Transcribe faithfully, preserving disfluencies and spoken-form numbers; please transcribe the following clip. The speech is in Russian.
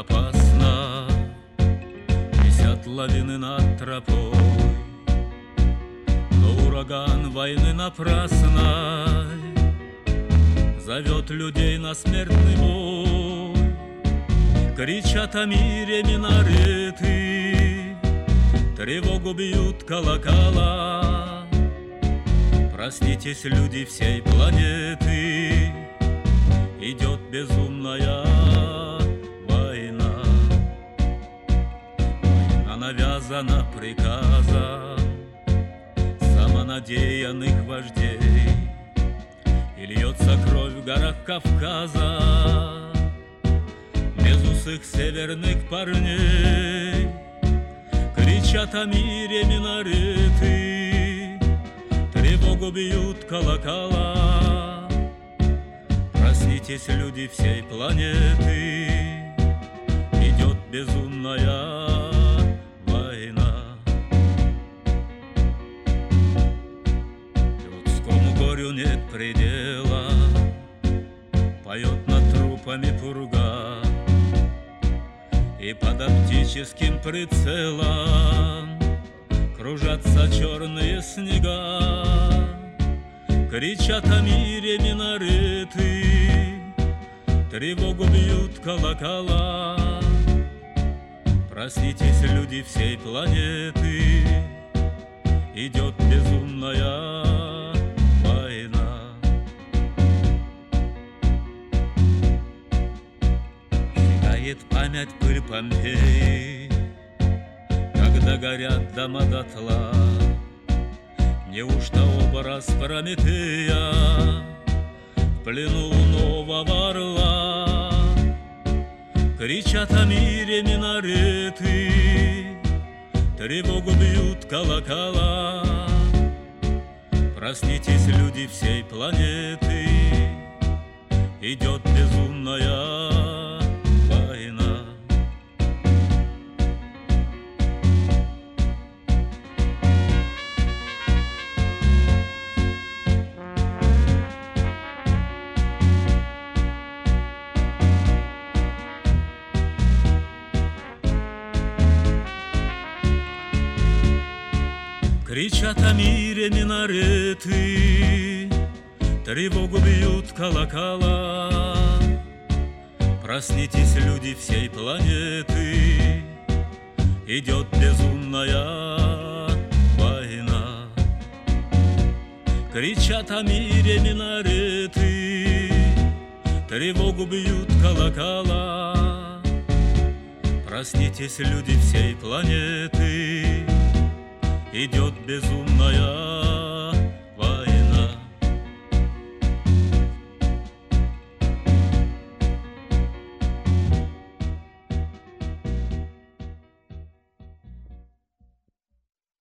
опасно, висят лавины над тропой, но ураган войны напрасной зовет людей на смертный бой. Кричат о мире минареты, тревогу бьют колокола. Проснитесь, люди всей планеты, идет безумная война. Война навязана приказом самонадеянных вождей, и льется кровь в горах Кавказа безусых северных парней. Кричат о мире минареты, тревогу бьют колокола. Проснитесь, люди всей планеты, идет безумная война. Людскому горю нет предела, поет над трупами пурга, и под оптическим прицелом кружатся черные снега. Кричат о мире минареты, тревогу бьют колокола. Проснитесь, люди всей планеты, идет безумная война. Сжигает память пыль Помпеи, когда горят дома дотла. Неужто образ Прометея в плену у нового орла? Кричат о мире минареты, тревогу бьют колокола. Проснитесь, люди всей планеты, идет безумная война. Кричат о мире минареты, тревогу бьют колокола. Проснитесь, люди всей планеты, идет безумная война. Кричат о мире минареты, тревогу бьют колокола. Проснитесь, люди всей планеты, идет безумная